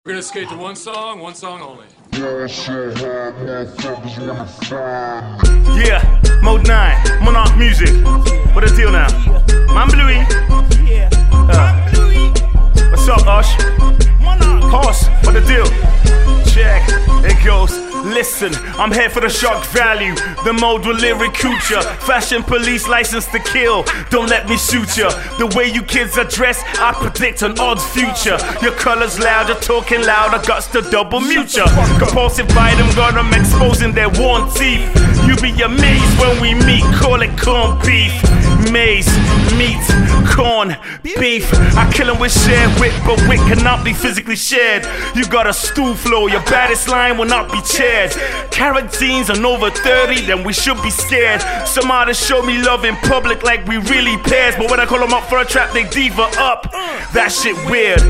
We're gonna skate to one song only. Yeah, Mode 9, Monarch Music. What the deal now? Man Bluey. What's up, Ush? Horse, what the deal? Check, it goes. Listen, I'm here for the shock value. The mode with lyric culture. Fashion police license to kill. Don't let me shoot ya. The way you kids are dressed, I predict an odd future. Your colors loud, you're talking loud. I guts to double mute ya. Compulsive bite them, got them exposing their worn teeth. You be amazed when we meet, call it corn beef. Maize, meat, corn, beef. I kill 'em with shared wit, but wit cannot be physically shared. You got a stool flow, your baddest line will not be chaired. Carrot jeans and over 30, then we should be scared. Some artists show me love in public like we really pairs, but when I call them up for a trap, they diva up. That shit weird.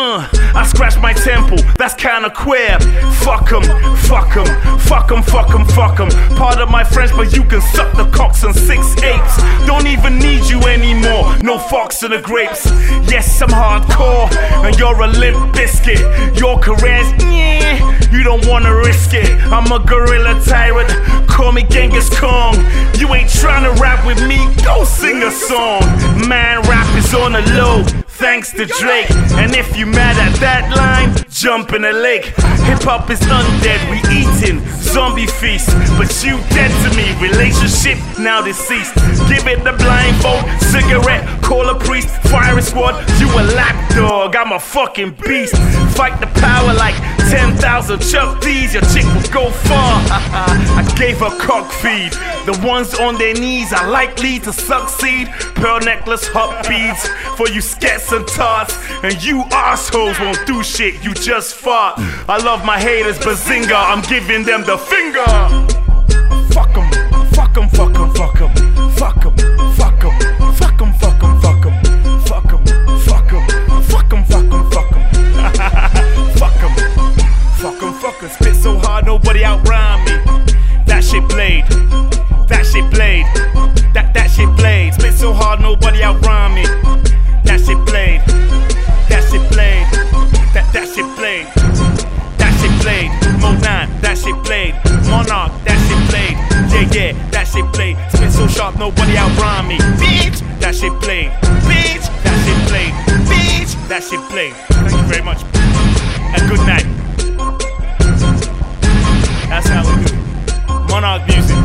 I scratch my temple, that's kinda queer. Fuck 'em, fuck 'em, fuck 'em, fuck 'em, fuck 'em. Pardon my French, but you can suck the cocks and 6/8. Don't even need you anymore, no fox in the grapes. Yes, I'm hardcore, and you're a limp biscuit. Your career's you don't wanna risk it. I'm a gorilla tyrant, call me Genghis Khan. You ain't tryna rap with me, go sing a song. Man, rap is on the low, thanks to Drake. And if you mad at that line, jump in the lake. Hip-hop is undead, we eating zombie feast. But you dead to me, relationship now deceased. Give it the blindfold, cigarette, call a priest. Firing squad, you a lapdog, I'm a fucking beast. Fight the power like 10,000 Chuck D's, your chick will go far. I gave her cock feed. The ones on their knees are likely to succeed. Pearl necklace, hot beads for you skets and tarts. And you assholes won't do shit, you just fart. I love my haters, bazinga, I'm giving them the finger. Fuck 'em, fuck 'em, fuck 'em, fuck 'em, fuck 'em, fuck 'em, fuck 'em, fuck 'em, fuck 'em, fuck 'em, fuck 'em, fuck 'em, fuck 'em, fuck 'em, fuck 'em, fuck 'em, fuck 'em. Spit so hard nobody outrhyme me. That shit blade, that shit blade, that shit blade. Spit so hard nobody outrhyme me. That shit blade, that shit blade, that shit blade, that shit blade. Mode 9, that shit blade. Monarch, that shit blade. Yeah, that shit blade. Spit so sharp nobody outrhyme me. Bitch, that shit blade. Bitch, that shit blade. Bitch, that shit blade. Thank you very much. And good night. That's how we do it. Monarch Music.